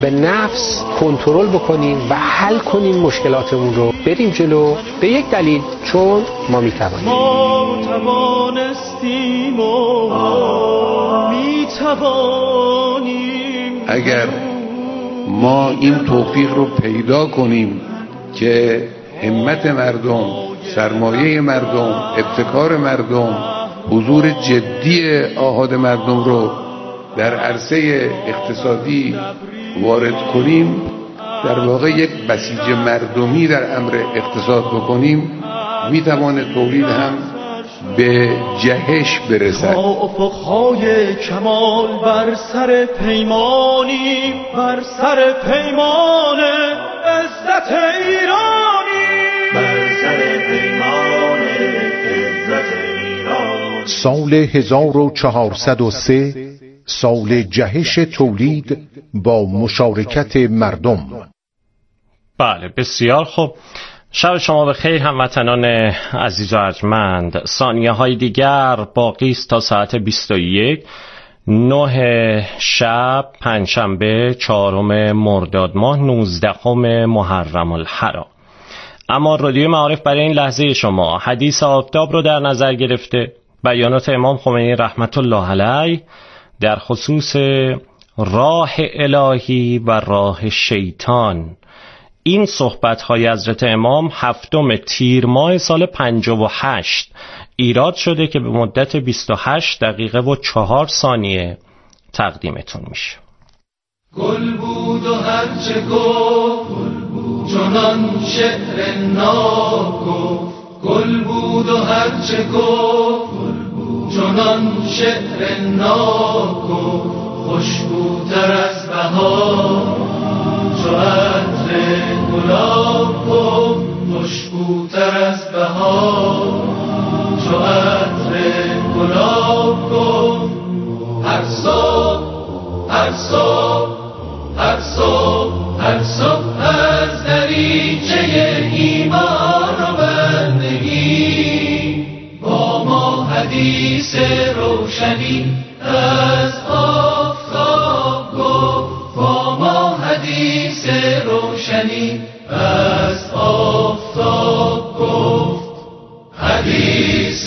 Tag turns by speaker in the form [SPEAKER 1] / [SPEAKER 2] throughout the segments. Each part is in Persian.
[SPEAKER 1] به نفس کنترل بکنیم و حل کنیم مشکلاتمون رو، بریم جلو. به یک دلیل، چون ما میتوانیم.
[SPEAKER 2] ما توانستیم و میتوانیم.
[SPEAKER 3] اگر ما این توفیق رو پیدا کنیم که همت مردم، سرمایه مردم، ابتکار مردم، حضور جدی آحاد مردم رو در عرصه اقتصادی وارد کنیم، در واقع یک بسیج مردمی در امر اقتصاد بکنیم، میتوانه تولید هم به جهش برسد.
[SPEAKER 2] تا افقهای کمال بر سر پیمانی، بر سر پیمان عزت ایرانی، بر سر پیمان عزت ایرانی.
[SPEAKER 4] سال 1403 سال جهش تولید با مشارکت مردم.
[SPEAKER 5] بله، بسیار خوب. شب شما بخیر هموطنان عزیز و ارجمند. ثانیه های دیگر باقی است تا ساعت 21 9 شب پنجشنبه 4 مرداد ماه 19 محرم الحرام. اما رادیو معارف برای این لحظه شما حدیث آفتاب رو در نظر گرفته. بیانات امام خمینی رحمت الله علیه در خصوص راه الهی و راه شیطان. این صحبت‌های حضرت امام 7 تیر ماه سال 58 ایراد شده که به مدت 28 دقیقه و 4 ثانیه تقدیمتون میشه.
[SPEAKER 2] گل بود و هرچه گفت چنان شعر ناب گفت. گل بود و هرچه گفت چنان شعر ناب گفت. خوشبوتر از بهار چو عطر گلاب گفت. خوشبوتر از بهار چو عطر گلاب گفت. هر صبح هر صبح هر صبح هر صبح از دریچه ایمان و بندگی با ما حدیث روشنی از آفتاب گفت. با ما حدیث روشنی از آفتاب گفت. حدیث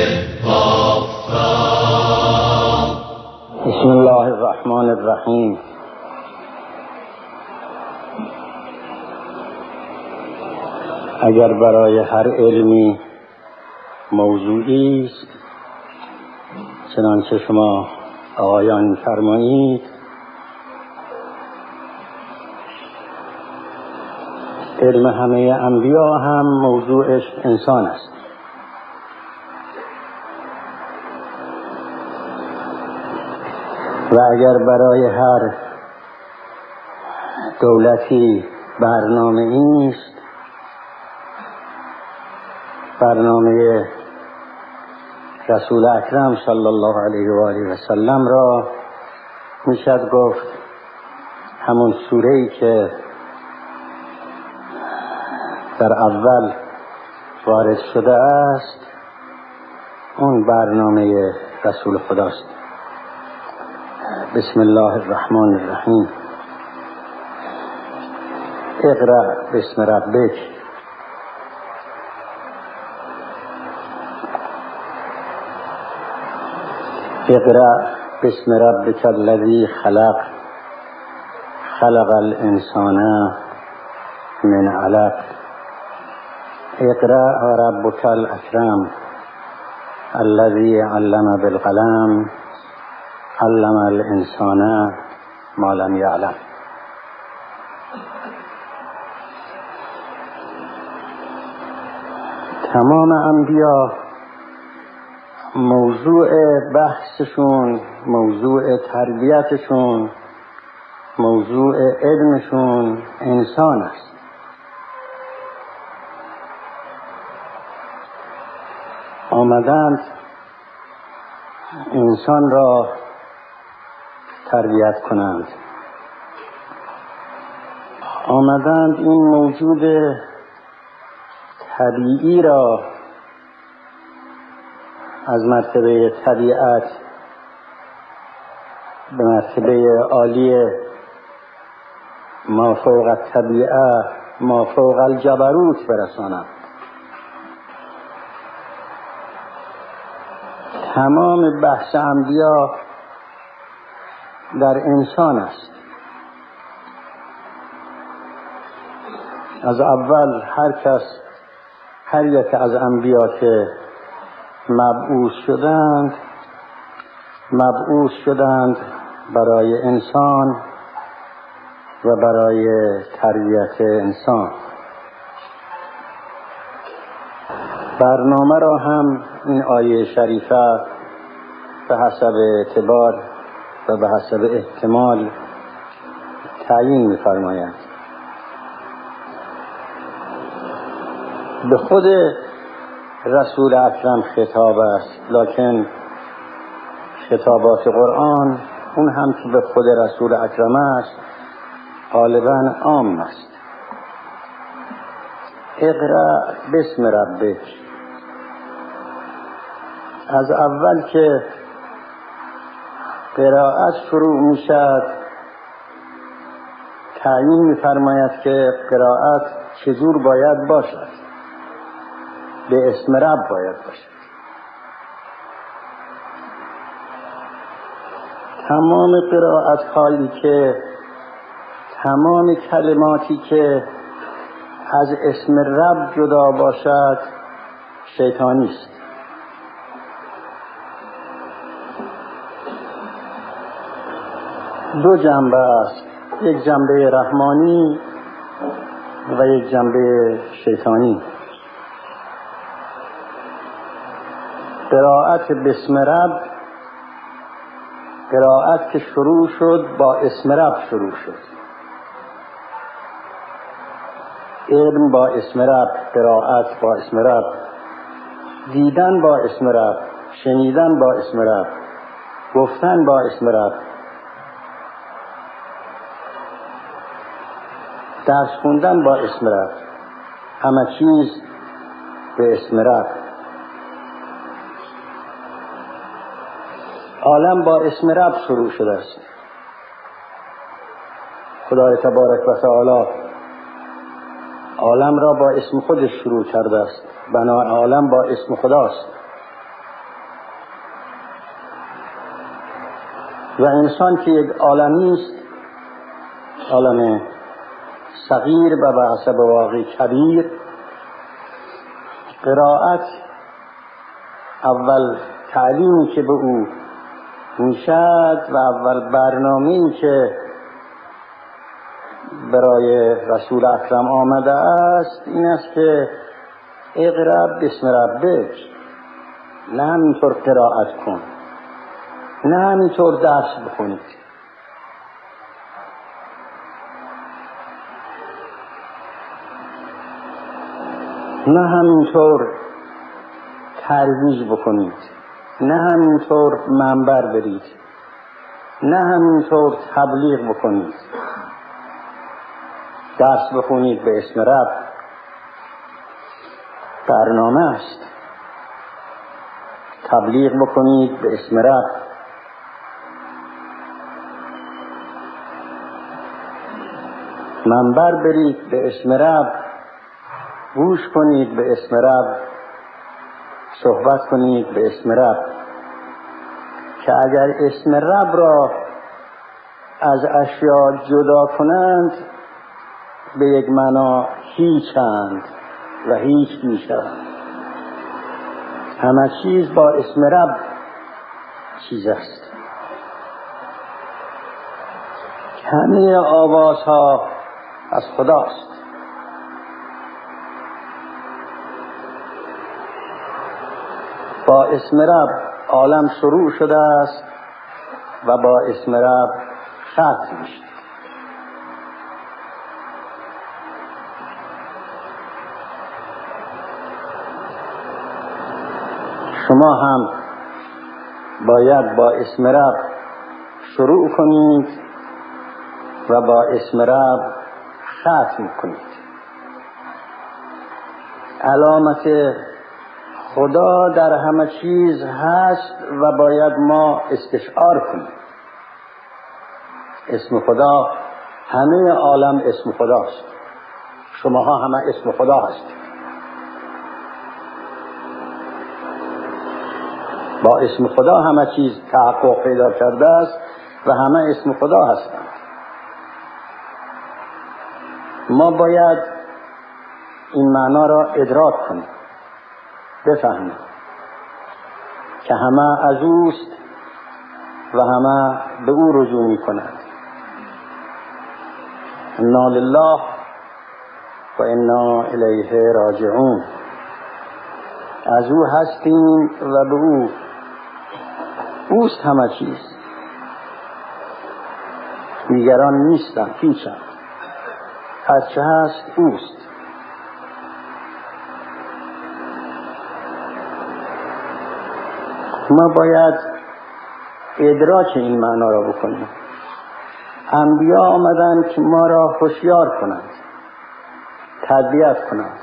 [SPEAKER 2] آفتاب.
[SPEAKER 6] بسم الله الرحمن الرحیم. اگر برای هر علمی موضوعی است چنانچه شما آقایان فرمایید، علم همه انبیا هم موضوعش انسان است. و اگر برای هر دولتی برنامه است، برنامه رسول اکرم صلی الله علیه و آله و سلم را میشد گفت همون سوره‌ای که در اول وارد شده است اون برنامه رسول خداست. بسم الله الرحمن الرحیم. اقرأ باسم ربک. اقرأ باسم ربک الذی خلق. خلق الانسان من علق. اقرأ و ربک الاکرم الذی علم بالقلم علم الانسان ما لم یعلم. تمام انبیا موضوع بحثشون، موضوع تربیتشون، موضوع علمشون انسان است. آمدند انسان را تربیت کنند، آمدند این موجود طبیعی را از مرتبه طبیعت به مرتبه عالی ما فوق الطبیعه ما فوق الجبروت برسانم. تمام بحث انبیا در انسان است. از اول هر یک از انبیا که مبعوث شدند برای انسان و برای تربیت انسان. برنامه را هم این آیه شریفه به حسب اعتبار و به حسب احتمال تعیین می‌فرماید. به خود رسول اکرم خطاب است، لکن خطابات قرآن اون هم که به خود رسول اکرم است غالباً عام است. اقرأ باسم ربک. از اول که قرائت شروع میشد تعیین می‌فرماید که قرائت چجور باید باشد. به اسم رب باید باشد. تمام قرائت هایی که تمام کلماتی که از اسم رب جدا باشد شیطانی است. دو جنبه است، یک جنبه رحمانی و یک جنبه شیطانی. قرائت بسم رب، قرائت که شروع شد با اسم رب شروع شد. علم با اسم رب، قرائت با اسم رب، دیدن با اسم رب، شنیدن با اسم رب، گفتن با اسم رب، درس خوندن با اسم رب، همه چیز به اسم رب. عالم با اسم رب شروع شده است. خدای تبارک و تعالی عالم را با اسم خودش شروع کرده است. بنای عالم با اسم خداست. و انسان که یک عالمی است، عالم صغیر و به حسب واقعی کبیر، قرائت اول تعلیمی که به او میشد و اول برنامه‌ای که برای رسول اکرم آمده است این است که اقرأ باسم ربک. نه همینطور قرائت کن، نه همینطور درس بخونید، نه همینطور ترویج بکنید، نه همینطور منبر برید، نه همینطور تبلیغ بکنید. درس بخونید به اسم رب، برنامه است. تبلیغ بکنید به اسم رب، منبر برید به اسم رب، گوش کنید به اسم رب، صحبت کنید به اسم رب. که اگر اسم رب را از اشیاء جدا کنند به یک معنا هیچند و هیچ میشوند. همه چیز با اسم رب چیز است. همه آوازها از خداست. با اسم رب عالم شروع شده است و با اسم رب ختم میشه. شما هم باید با اسم رب شروع کنید و با اسم رب ختم کنید. علامت خدا در همه چیز هست و باید ما استشعار کنیم. اسم خدا همه عالم اسم خداست، شماها همه اسم خدا هستید. با اسم خدا همه چیز تحقق پیدا کرده است و همه اسم خدا هستند. ما باید این معنا را ادراک کنیم، بفهمیم که همه از اوست و همه به او رجوع می کنند. انا لله و انا الیه راجعون. از او هستیم و به او، اوست همه چیز، دیگران نیستند، هیچند، هرچه هست اوست. ما باید ادراک این معنا را بکنیم. انبیا آمدند که ما را هوشیار کنند، تربیت کنند.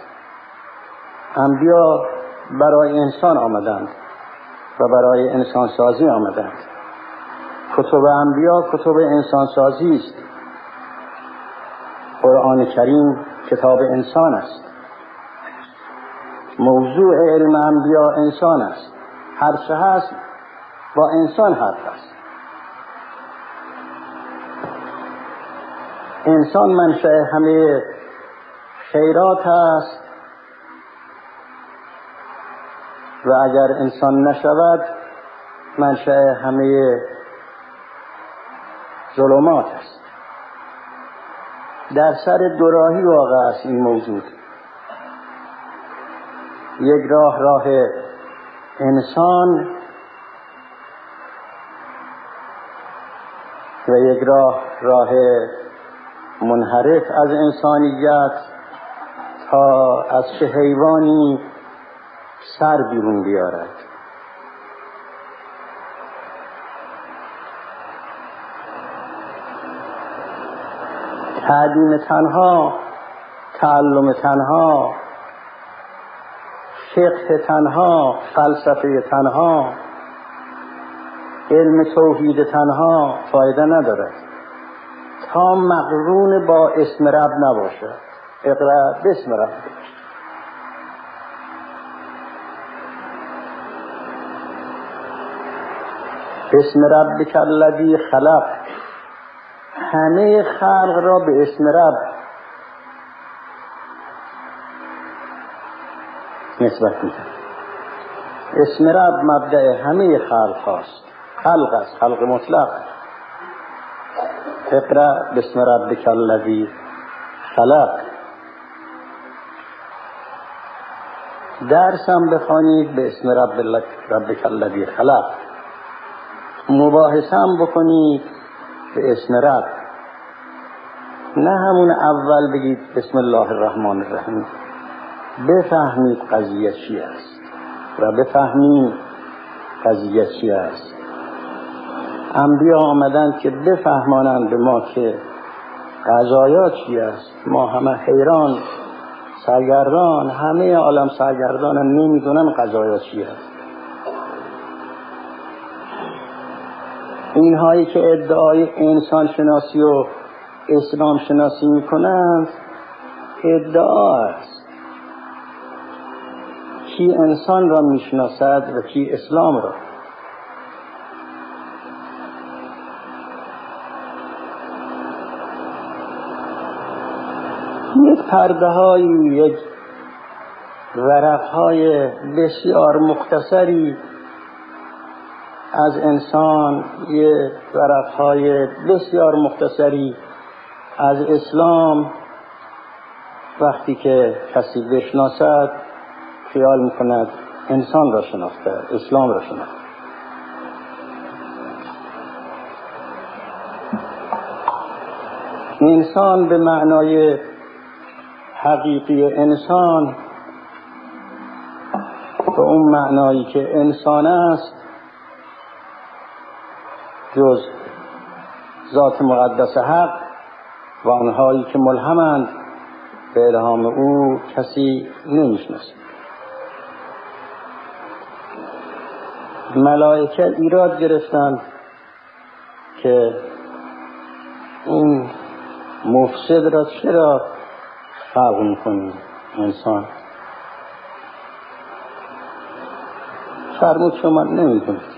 [SPEAKER 6] انبیا برای انسان آمدند و برای انسان سازی آمدند. کتب انبیا کتب انسان سازی است. قرآن کریم کتاب انسان است. موضوع علم انبیا انسان است. هر چه هست با انسان حرف است. انسان منشأ همه خیرات است و اگر انسان نشود منشأ همه ظلمات است. در سر دوراهی واقع است این موضوع. یک راه انسان و یک راه منحرف از انسانیت تا از چه حیوانی سر بیرون بیارد. تعلیم تنها، تعلم تنها، فقه تنها، فلسفه تنها، علم توحید تنها فایده ندارد تا مقرون با اسم رب نباشد. اقرأ باسم ربک. اسم ربک الذی خلق. همه خلق را به اسم رب نسبت می‌دهد. اسم رب مبدأ همه خلق هاست. خلق است، خلق مطلق. اقرأ باسم ربک الذی خلق. درسم بخوانید به اسم ربک الذی خلق. مباحثه هم بکنید به اسم رب. نه همون اول بگید بسم الله الرحمن الرحیم. بفهمید قضیه چی است و بفهمید قضیه چی است. انبیا آمدند که بفهمانند به ما که قضایا چی است. ما همه حیران، سرگردان، همه عالم سرگردانن، نمیدونن قضایا چی است. اینهایی که ادعای انسان شناسی و اسلام شناسی میکنند ادعا است. کی انسان را میشناسد و کی اسلام را؟ یک پرده های، یک ورق های بسیار مختصری از انسان، یک ورق های بسیار مختصری از اسلام، وقتی که کسی بشناسد خیال میکند انسان را شناخته، اسلام را شناخته. انسان به معنای حقیقی انسان، به اون معنایی که انسان است، جز ذات مقدس حق و آنهایی که ملهمند به الهام او کسی نمیشناسد. ملائکه ایراد گرفتند که این مفسد را چرا خلق میکنی انسان؟ فرمود شما نمیدونید.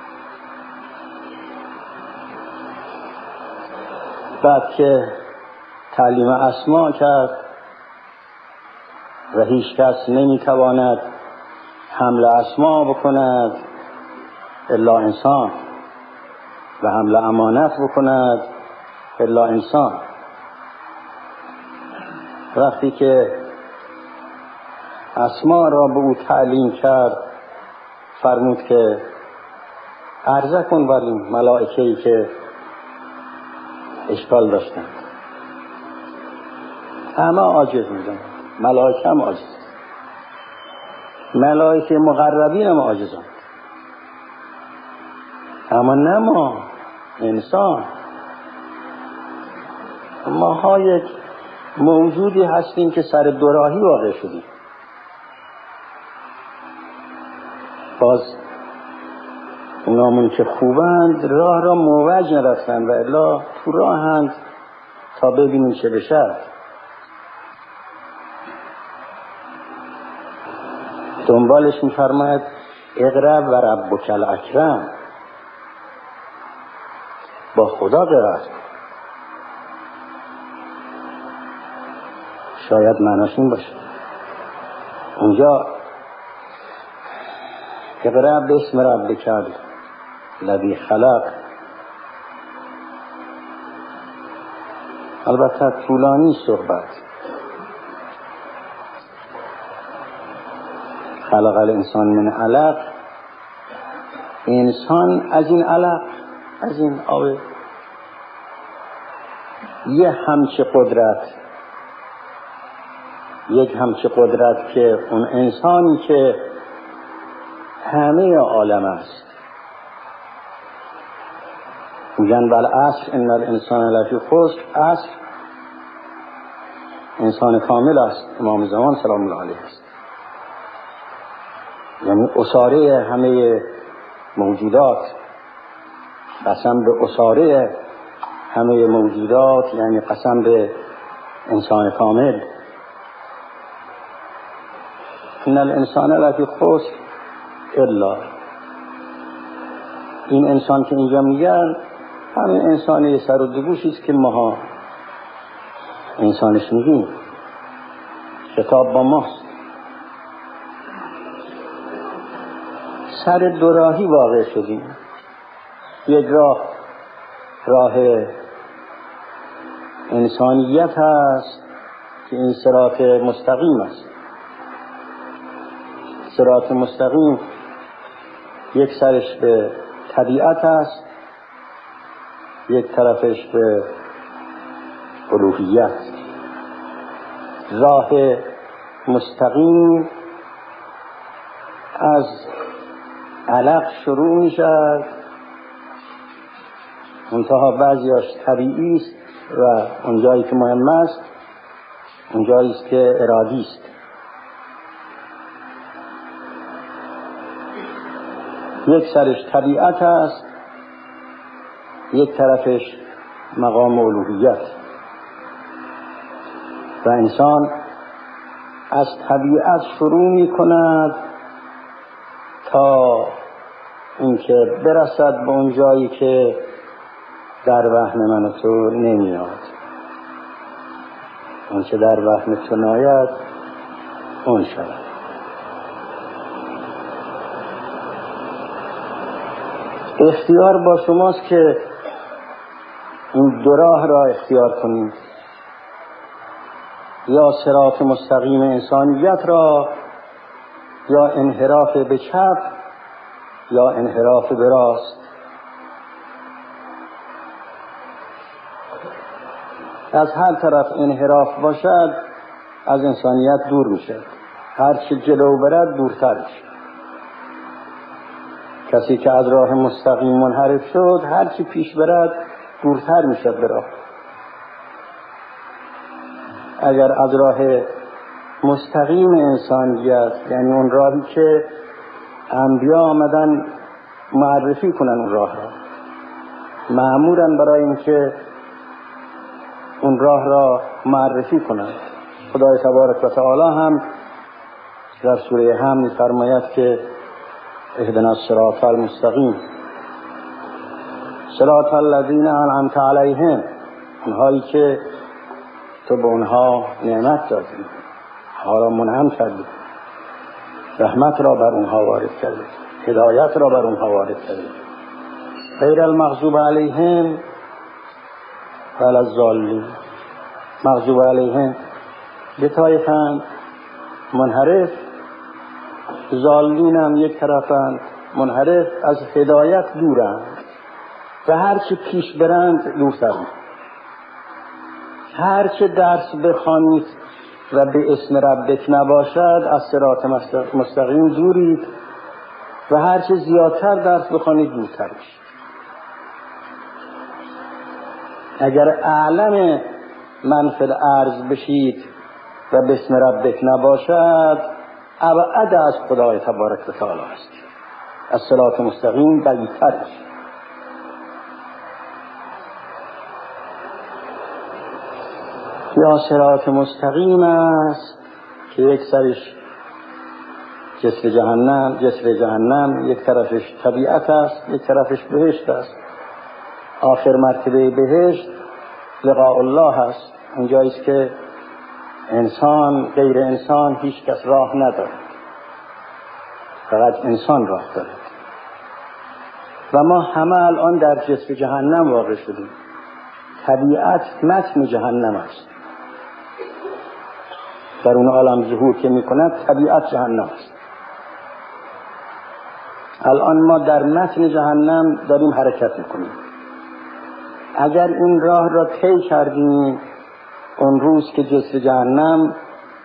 [SPEAKER 6] بعد که تعلیم اسما کرد و هیچ کس نمیتواند حمل اسما بکند الا انسان و حمل امانت بکند الا انسان. وقتی که اسما را به او تعلیم کرد فرمود که عرضه کن بر این ملائکه‌ای که اشکال داشتند. همه عاجز بودند، ملائکه هم عاجز، ملائکه مقربین هم عاجزند، اما نه ما انسان. ما یک موجودی هستیم که سر دوراهی واقع شدیم. باز اونامون که خوبند راه را موج نرفتن و الا تو راهند تا ببینیم چه بشه. دنبالش می‌فرماید اقرب و ربک الاکرم، با خدا قرار. شاید معناش این باشه اونجا اقرب باسم ربک الذی خلق. البته طولانی صحبت. خلق الانسان من علق، انسان از این علق، از این آب یه همچه قدرت، یک همچه قدرت که اون انسانی که همه عالم است. میگن بالعصر ان الانسان لفی خسر، عصر انسان کامل است، امام زمان سلام الله علیه است، یعنی اساره همه موجودات. قسم به اساره همه موجودات یعنی قسم به انسان کامل. ان الانسان لفی خسر الا، این انسان که اینجا میگن همین انسان سر و دوگوشی است که ماها انسانش میگیم. خطاب با ماست. سر دوراهی واقع شدیم. یک راه انسانیت هست که این صراط مستقیم است. صراط مستقیم یک سرش به طبیعت است، یک طرفش به الوهیت. راه مستقیم از علق شروع می شد، منتها بعضیاش طبیعی است و اون جایی که مهم است اون جایی است که ارادی است. یک سرش طبیعت است، یک طرفش مقام الوهیت. و انسان از طبیعت شروع می کند تا اینکه برسد به اون جایی که در وهم من و تو نمیاد. اون که در وهم تو ناید اون شود. اختیار با شماست که این دو راه را اختیار کنید، یا صراط مستقیم انسانیت را، یا انحراف به چپ یا انحراف به راست. از هر طرف انحراف باشد از انسانیت دور میشه. هر چه جلو برد دورتر میشه. کسی که از راه مستقیم منحرف شد هر چی پیش برد دورتر میشه به راه. اگر از راه مستقیم انسانیت، یعنی اون راهی که انبیا آمدن معرفی کنن اون راه را، مأمورن برای اینکه اون راه را معرفی کنند. خدای تبارک و تعالی هم در سوره حمد می‌فرماید که اهدنا الصراط المستقیم، صراط الذین انعمت علیهم، اونهایی که تو به اونها نعمت دادی، حالا منعم کردی، رحمت را بر اونها وارد کردی، هدایت را بر اونها وارد کردی، غیر المغضوب علیهم ولا الضالین. مغضوب علیهم به طایفند منحرف، ضالین هم یک طرفند منحرف، از هدایت دورند و هر چی پیش برند دورترند. هر چه درس بخوانید و به اسم ربک نباشد از صراط مستقیم دورید و هر چه زیادتر درس بخوانید دورتر بشید. اگر اعلم من فی الارض بشید و به اسم ربک نباشد ابعد از خدای تبارک و تعالی است. از صراط مستقیم بعیدتر است. یا صراط مستقیم است که یک سرش جسر جهنم، یک طرفش طبیعت است، یک طرفش بهشت است. آخر مرتبه بهشت لقاء الله است، اونجایی است که انسان غیر انسان هیچ کس راه ندارد، فقط انسان راه دارد. و ما همه الان در جسر جهنم واقع شدیم. طبیعت متن جهنم است. در اون عالم ظهور که میکند طبیعت جهنم است. الان ما در متن جهنم داریم حرکت میکنیم. اگر این راه را طی کردیم اون روز که جسر جهنم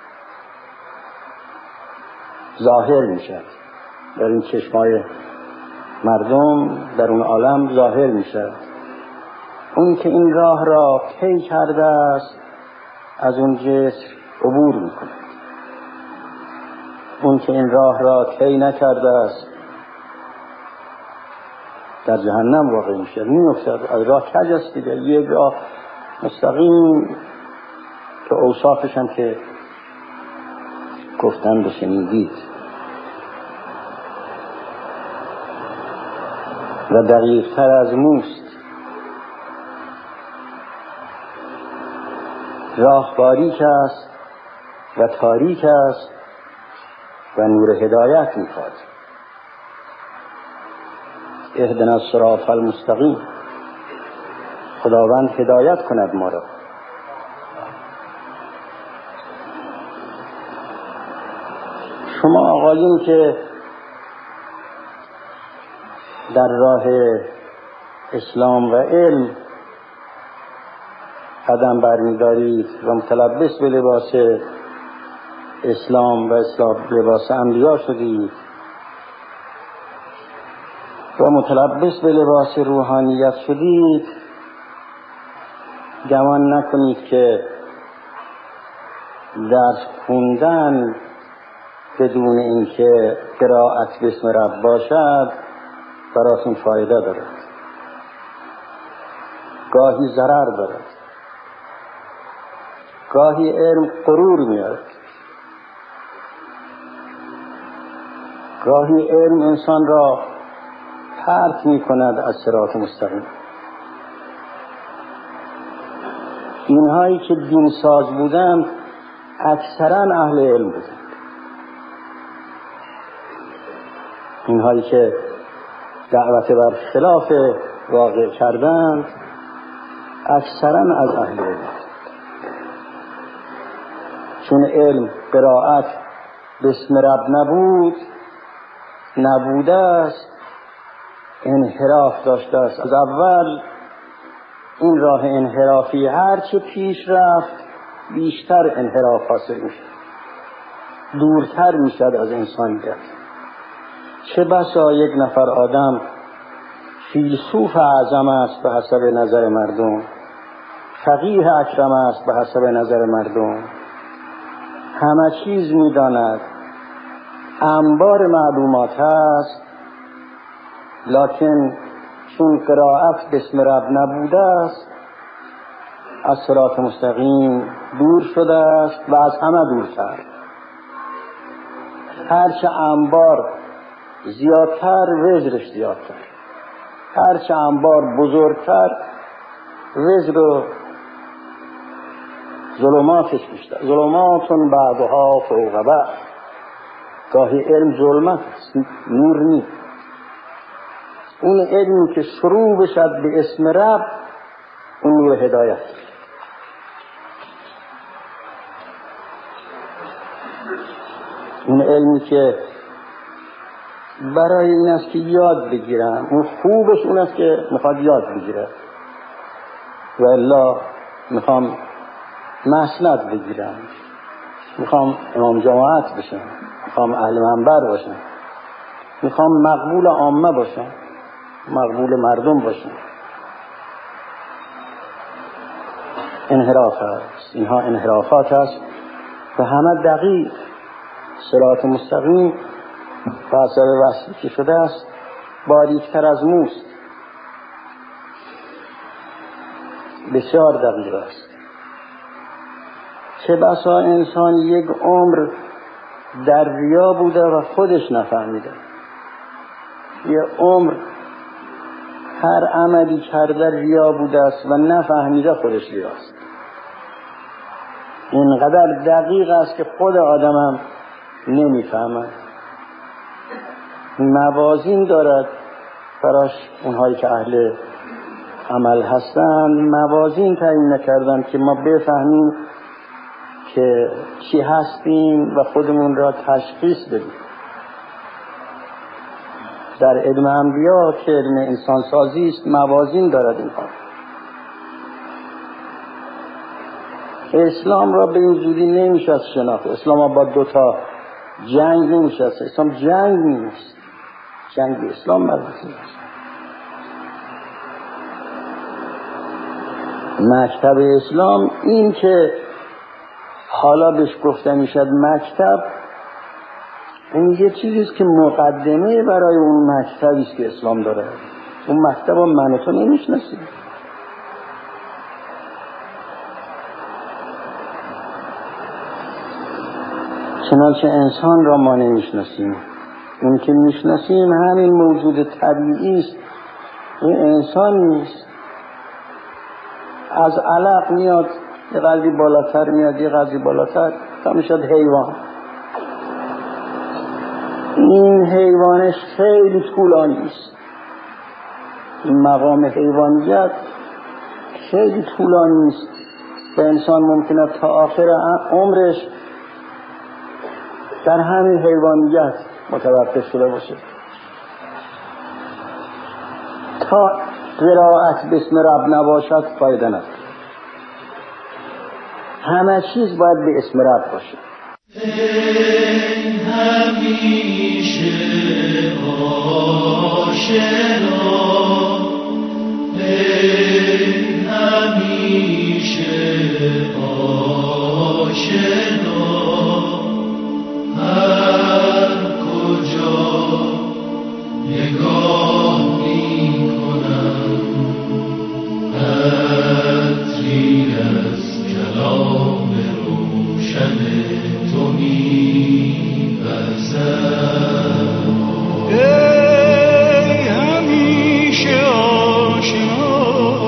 [SPEAKER 6] ظاهر میشد در این چشمای مردم، در اون عالم ظاهر میشد. اون که این راه را طی کرده است از اون جسر عبور میکند. اون که این راه را طی نکرده است در جهنم واقع میشه، میافتد. از راه کج است دیگه، یک راه مستقیم که اوصافش هم که گفتن بشنیدید و دقیق تر از موست. راه باریک است و تاریک است و نور هدایت میخواد. اهدنا الصراط المستقیم، خداوند هدایت کند ما را. شما آقایون که در راه اسلام و علم قدم برمی‌دارید و متلبس به لباس اسلام و لباس انبیا شدید و متلبس به لباس روحانیت شدید، گمان نکنید که درس خوندن بدون اینکه قرائت بسم رب باشد براتون فایده دارد. گاهی ضرر دارد، گاهی علم غرور میارد، گاهی علم انسان را پرت میکند از صراط مستقیم. اینهایی که دین ساز بودند اکثرا اهل علم بودند. اینهایی که دعوت بر خلاف واقع کردند اکثرا از اهل علم، چون علم قرائت بسم رب نبوده است، انحراف داشته است. از اول این راه انحرافی هر چه پیش رفت بیشتر انحراف حاصل میشه، دورتر میشد از انسانیت. چه بسا یک نفر آدم فیلسوف اعظم است به حسب نظر مردم، فقیه اکرم است به حسب نظر مردم، همه چیز میداند، انبار معلومات هست، لکن چون قرائت بسم رب نبوده است از صراط مستقیم دور شده است و از همه دورتر. هرچه انبار زیادتر وزرش زیادتر، هرچه انبار بزرگتر وزر و ظلماتش بیشتر. ظلماتون بعضها فوق بعض. گاهی علم ظلمت است، نور نیست. اون علمی که شروع بشد به اسم رب، اون نور هدایت. اون علمی که برای این است که یاد بگیرم، اون خوبش اون است که میخواد یاد بگیره، و الا میخوام مسند بگیرم، میخوام امام جماعت بشم، میخوام اهل منبر باشم، میخوام مقبول عامه باشم، مقبول مردم باشم. انحراف است، اینها انحرافات است و همه دقیق. صراط مستقیم به اثر وصلی که شده است باریکتر از موست، بسیار دقیق است. چه بسا انسان یک عمر در ریا بوده و خودش نفهمیده، یه عمر هر عملی کرده ریا بوده است و نفهمیده خودش ریاست. اینقدر دقیق است که خود آدمم نمیفهمد. موازین دارد براش، اونهایی که اهل عمل هستند موازین تعیین نکردن که ما بفهمیم که چی هستیم و خودمون را تشخیص بدیم. در علم انبیا که علم انسانسازی است موازین دارد اینها. اسلام را به این زودی نمیشه شناخت. اسلام با دوتا جنگ نمیشه. اسلام جنگ نیست، جنگ اسلام مربوط نیست. مکتب اسلام این که حالا بهش گفته میشد مکتب، این یه چیزیست که مقدمه برای اون مکتبی است که اسلام داره. اون مکتب رو من و تو نمیشناسیم. چنانچه انسان را ما نمیشناسیم. اون که میشناسیم همین موجود طبیعی است، این انسان نیست. از علق میاد یه قدری بالاتر میاد، یه قدری بالاتر تا میشد حیوان. این حیوانش خیلی طولانی است. این مقام حیوانیت خیلی طولانی است و انسان ممکنه تا آخر عمرش در همین حیوانیت متوقف شده باشه. تا قرائت بسم رب نباشد فایده نداره. همه چیز باید به اسم رب باشه.
[SPEAKER 2] ای همیشه آشنا، ای همیشه آشنا، هر کجا نگاه می کنم عطری از کلام روشن تو می وزد. ای همیشه آشنا،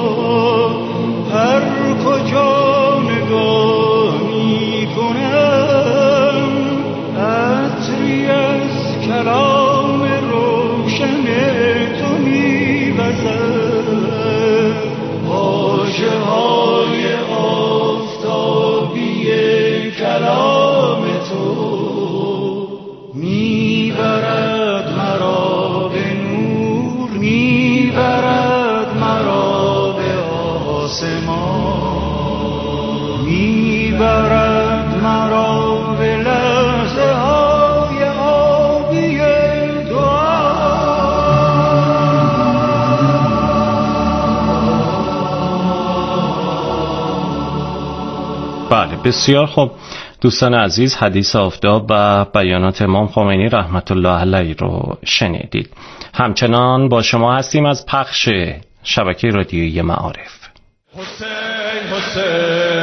[SPEAKER 2] هر کجا نگاه می کنم عطری از کلام روشن تو می وزد. واژه های آفتابی کلام تو میبرد مرا به نور، میبرد مرا به آسمان، میبرد مرا به لحظه های آبی دعا.
[SPEAKER 5] بله، بسیار خوب دوستان عزیز، حدیث آفتاب و بیانات امام خمینی رحمت الله علیه رو شنیدید. همچنان با شما هستیم از پخش شبکه رادیویی معارف.
[SPEAKER 2] حسین